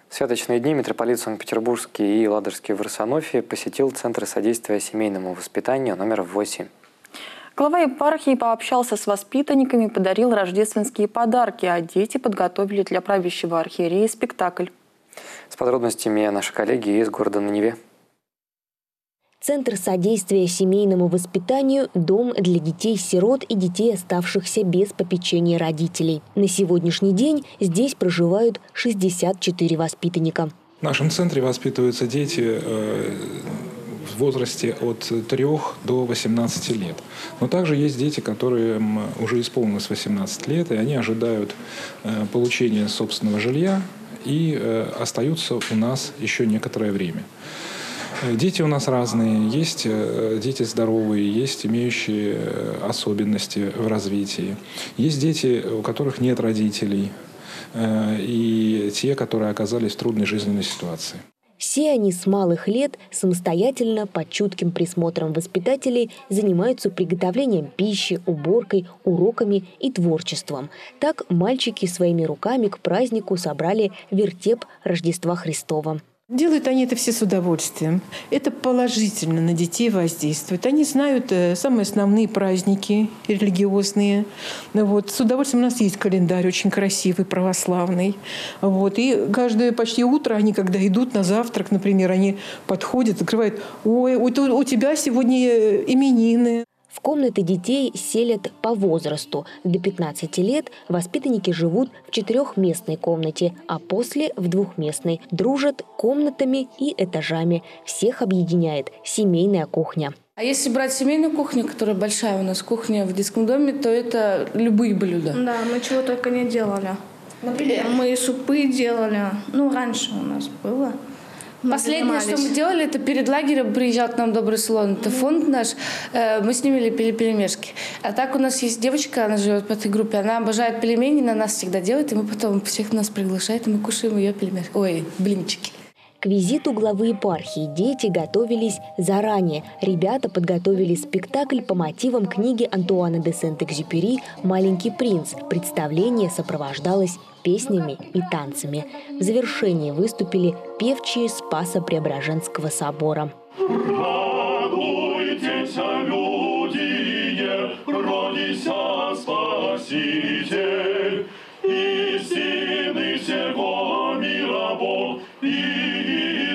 В святочные дни митрополит Санкт-Петербургский и Ладожский в Варсонофии посетил Центр содействия семейному воспитанию номер 8. Глава епархии пообщался с воспитанниками, подарил рождественские подарки, а дети подготовили для правящего архиерея спектакль. С подробностями наши коллеги из города на Неве. Центр содействия семейному воспитанию – дом для детей-сирот и детей, оставшихся без попечения родителей. На сегодняшний день здесь проживают 64 воспитанника. В нашем центре воспитываются дети в возрасте от 3 до 18 лет. Но также есть дети, которым уже исполнилось 18 лет, и они ожидают получения собственного жилья и остаются у нас еще некоторое время. Дети у нас разные. Есть дети здоровые, есть имеющие особенности в развитии. Есть дети, у которых нет родителей, и те, которые оказались в трудной жизненной ситуации. Все они с малых лет самостоятельно, под чутким присмотром воспитателей, занимаются приготовлением пищи, уборкой, уроками и творчеством. Так мальчики своими руками к празднику собрали вертеп Рождества Христова. Делают они это все с удовольствием. Это положительно на детей воздействует. Они знают самые основные праздники религиозные. Вот. С удовольствием у нас есть календарь очень красивый, православный. Вот. И каждое почти утро они, когда идут на завтрак, например, они подходят, открывают: «Ой, у тебя сегодня именины». В комнаты детей селят по возрасту. До 15 лет воспитанники живут в 4-местной комнате, а после – в 2-местной. Дружат комнатами и этажами. Всех объединяет семейная кухня. А если брать семейную кухню, которая большая у нас кухня в детском доме, то это любые блюда. Да, мы чего только не делали. Например? Мы супы делали. Раньше у нас было. Последнее, что мы делали, это перед лагерем приезжал к нам Добрый Слон. Это фонд наш. Мы с ними лепили пельмешки. А так у нас есть девочка, она живет в этой группе. Она обожает пельмени, на нас всегда делает. И мы потом всех нас приглашает, и мы кушаем ее пельмешки. Ой, блинчики. К визиту главы епархии дети готовились заранее. Ребята подготовили спектакль по мотивам книги Антуана де Сент-Экзюпери «Маленький принц». Представление сопровождалось песнями и танцами. В завершении выступили певчие Спасо-Преображенского собора. Радуйтесь, люди, родися Спаситель, истины всего мира Бог и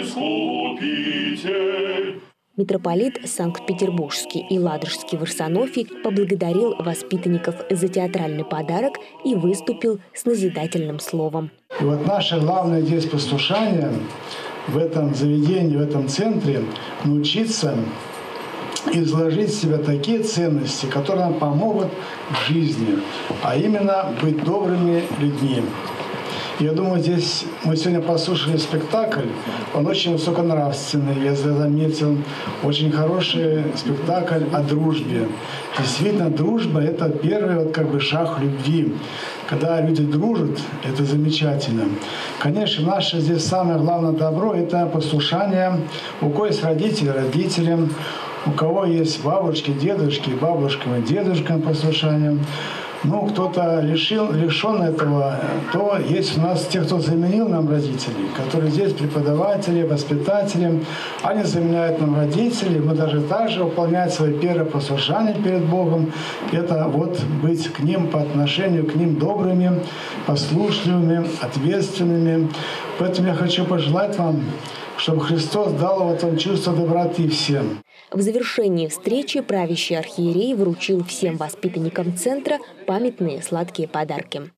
Искупитель. Митрополит Санкт-Петербургский и Ладожский в Варсонофии поблагодарил воспитанников за театральный подарок и выступил с назидательным словом. И вот наше главное здесь послушание в этом заведении, в этом центре – научиться изложить в себя такие ценности, которые нам помогут в жизни, а именно быть добрыми людьми. Я думаю, здесь мы сегодня послушали спектакль, он очень высоконравственный, я заметил, очень хороший спектакль о дружбе. Действительно, дружба – это первый шаг любви. Когда люди дружат, это замечательно. Конечно, наше здесь самое главное добро – это послушание. У кого есть родители – родителям, у кого есть бабушки, дедушки, бабушкам и дедушкам послушанием. Кто-то лишен этого, то есть у нас те, кто заменил нам родителей, которые здесь преподаватели, воспитатели, они заменяют нам родителей, мы даже также выполняем свое первое послушание перед Богом, это быть к ним по отношению к ним добрыми, послушливыми, ответственными. Поэтому я хочу пожелать вам, чтобы Христос дал вам чувство доброты всем. В завершении встречи правящий архиерей вручил всем воспитанникам центра памятные сладкие подарки.